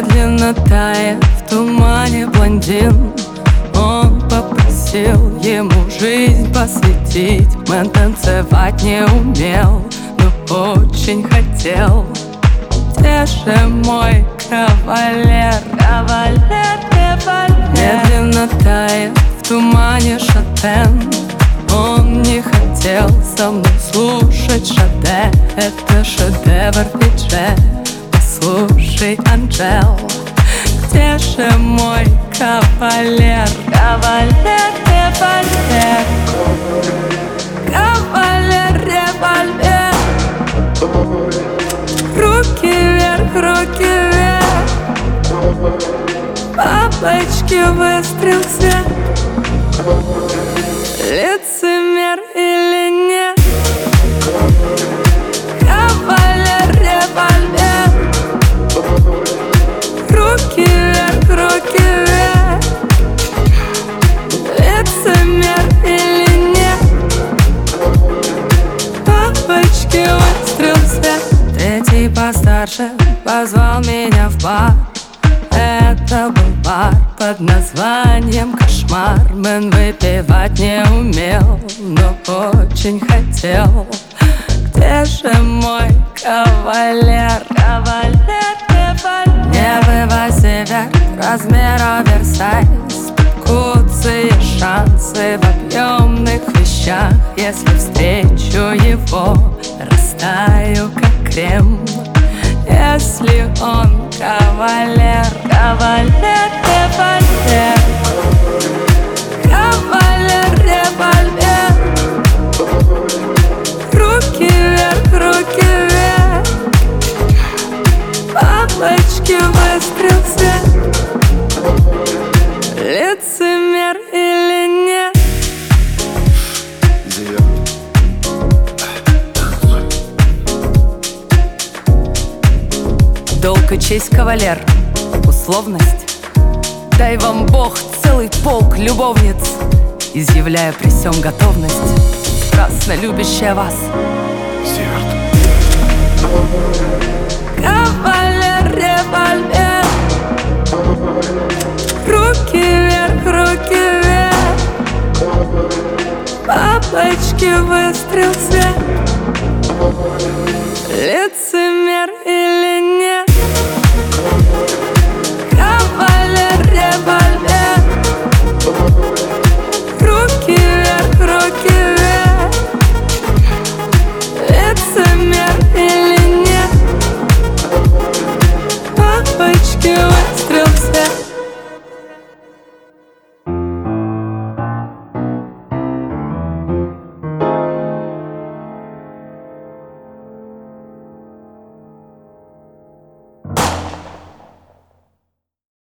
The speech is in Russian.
Медленно тает в тумане блондин. Он попросил ему жизнь посвятить. Мэн танцевать не умел, но очень хотел. Где же мой кавалер? Кавалер, кавалер. Медленно тает в тумане шатен. Он не хотел со мной слушать Шаде. Это шедевр Фидже. Послушай, Анжел, где же мой кавалер? Кавалер, револьвер. Кавалер, револьвер. Руки вверх, руки вверх. Бабочки, выстрел, свет. Лицемер или нет? Кавалер, револьвер. Руки вверх, руки вверх. Лицемер или нет? Бабочки, выстрел, свет. Третий постарше позвал меня в бар. Это был бар под названием «Кошмар». Мэн выпивать не умел, но очень хотел. Где же мой кавалер? Кавалер, кавалер. Небо север, размера Версайз. Куцые шансы в объемных вещах. Если встречу его, растаю как крем. Если он кавалер, кавалер, револьвер. Кавалер, револьвер. Руки вверх, руки вверх. Бабочки, выстрел, свет. Лицемер или нет? Долг и честь, кавалер, условность. Дай вам Бог целый полк любовниц, изъявляя при сём готовность, страстно любящая вас. Зиверт. Кавалер, револьвер. Руки вверх, руки вверх. Бабочки, выстрел, свет. Лицемер или нет? Кавалер, револьвер. Руки вверх, руки вверх. Лицемер или нет? Бабочки,